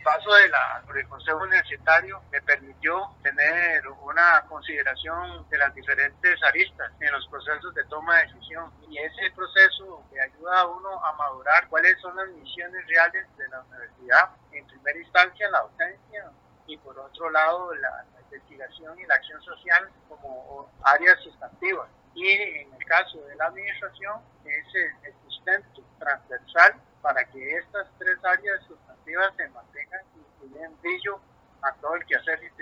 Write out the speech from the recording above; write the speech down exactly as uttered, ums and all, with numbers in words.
paso de la, por el Consejo Universitario me permitió tener una consideración de las diferentes aristas en los procesos de toma de decisión, y ese proceso le ayuda a uno a madurar cuáles son las misiones reales de la universidad. En primera instancia, la docencia, y por otro lado la, la investigación y la acción social como áreas sustantivas. Y en el caso de la administración es el, el sustento transversal para que estas tres áreas sustantivas se mantengan y den brillo a todo el quehacer